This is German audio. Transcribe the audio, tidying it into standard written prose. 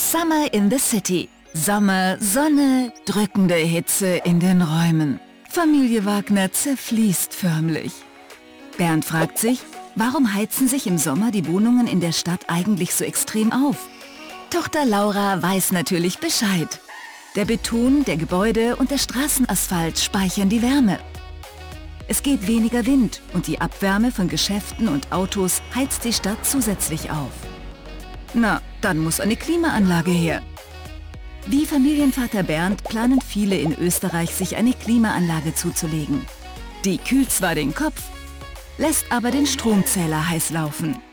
Summer in the City. Sommer, Sonne, drückende Hitze in den Räumen. Familie Wagner zerfließt förmlich. Bernd fragt sich, warum heizen sich im Sommer die Wohnungen in der Stadt eigentlich so extrem auf? Tochter Laura weiß natürlich Bescheid. Der Beton, der Gebäude und der Straßenasphalt speichern die Wärme. Es geht weniger Wind und die Abwärme von Geschäften und Autos heizt die Stadt zusätzlich auf. Na, dann muss eine Klimaanlage her. Wie Familienvater Bernd planen viele in Österreich, sich eine Klimaanlage zuzulegen. Die kühlt zwar den Kopf, lässt aber den Stromzähler heiß laufen.